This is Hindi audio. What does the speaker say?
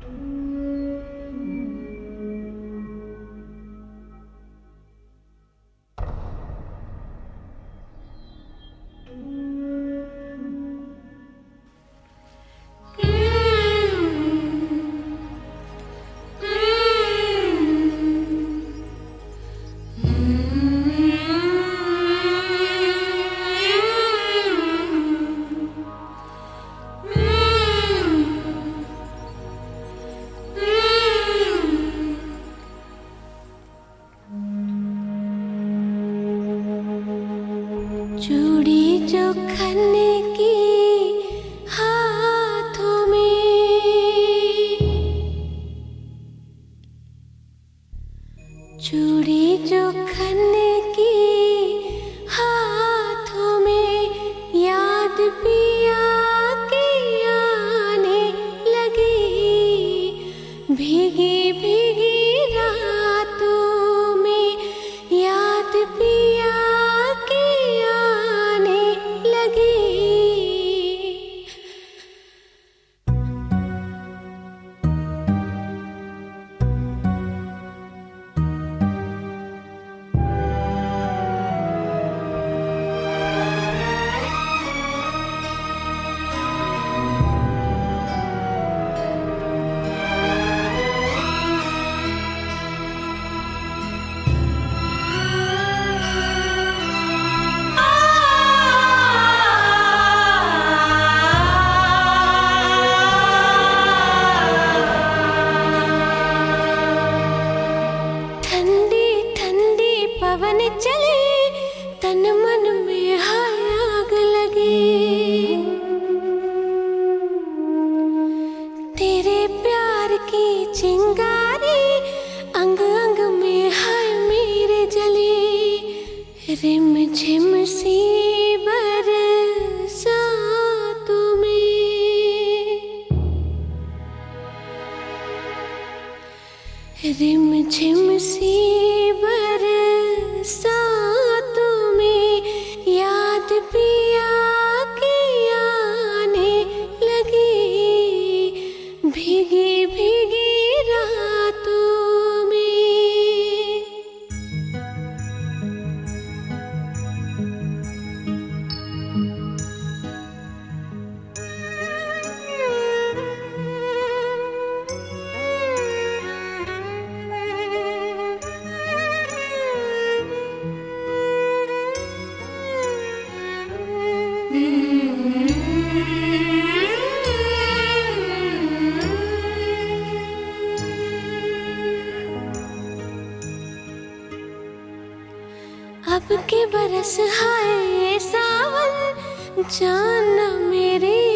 चूड़ी जो खन की हाथों में, चूड़ी जो खन की हाथों में, याद पिया की आने लगी। भीगी भीगी रातों में याद पिया पवन चले, तन मन में आग लगे। तेरे प्यार की चिंगारी अंग अंग में हाय मेरे जले। रिम झिम सी बरसातों में, रिम झिम सी सातों में याद पिया की आने लगी। भीगी भीगी रातों में। अब के बरस हाय सावन, जान मेरी